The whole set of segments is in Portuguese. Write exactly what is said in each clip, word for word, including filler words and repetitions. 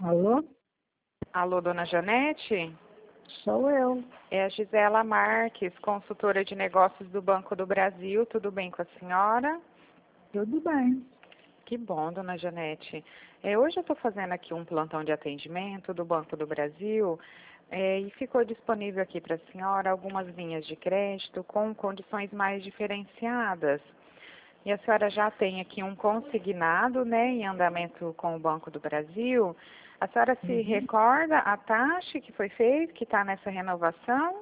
Alô? Alô, dona Janete? Sou eu. É a Gisela Marques, consultora de negócios do Banco do Brasil. Tudo bem com a senhora? Tudo bem. Que bom, dona Janete. É, hoje eu estou fazendo aqui um plantão de atendimento do Banco do Brasil é, e ficou disponível aqui para a senhora algumas linhas de crédito com condições mais diferenciadas. E a senhora já tem aqui um consignado, né, em andamento com o Banco do Brasil. A senhora se Uhum. recorda a taxa que foi feita, que está nessa renovação?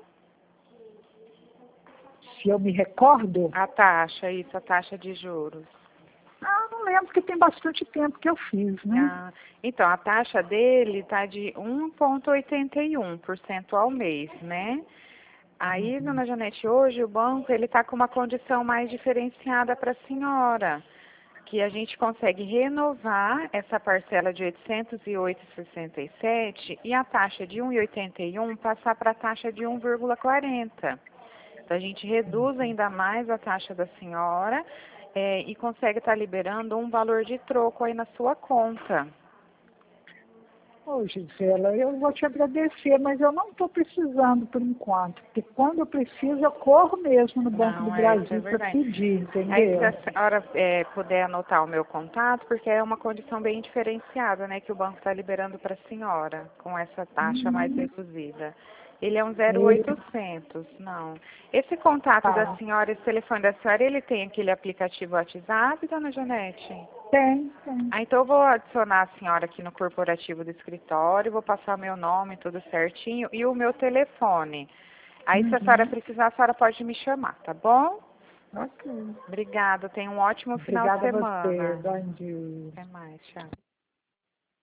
Se eu me recordo? A taxa, isso, a taxa de juros. Ah, não lembro, porque tem bastante tempo que eu fiz, né? Ah, então, a taxa dele está de um vírgula oitenta e um por cento ao mês, né? Aí, Uhum. dona Janete, hoje o banco ele está com uma condição mais diferenciada para a senhora, que a gente consegue renovar essa parcela de oitocentos e oito vírgula sessenta e sete e a taxa de um vírgula oitenta e um passar para a taxa de um vírgula quarenta. Então, a gente reduz ainda mais a taxa da senhora é, e consegue estar liberando um valor de troco aí na sua conta. Ô, Gisela, eu vou te agradecer, mas eu não estou precisando por enquanto, porque quando eu preciso, eu corro mesmo no Banco do Não, é, isso é Brasil para verdade. pedir, Aí, se entendeu? a senhora é, puder anotar o meu contato, porque é uma condição bem diferenciada, né, que o banco está liberando para a senhora, com essa taxa mais Uhum. reduzida. Ele é um zero Ele oitocentos, não. Esse contato da tá. senhora, esse telefone da senhora, ele tem aquele aplicativo WhatsApp, dona Janete? Tem, tem. Ah, então eu vou adicionar a senhora aqui no corporativo do escritório, vou passar meu nome, tudo certinho, e o meu telefone. Aí, se a senhora Uhum. precisar, a senhora pode me chamar, tá bom? Ok. Obrigada, tenha um ótimo final de Obrigada a você. semana. Bom dia. Até mais, tchau.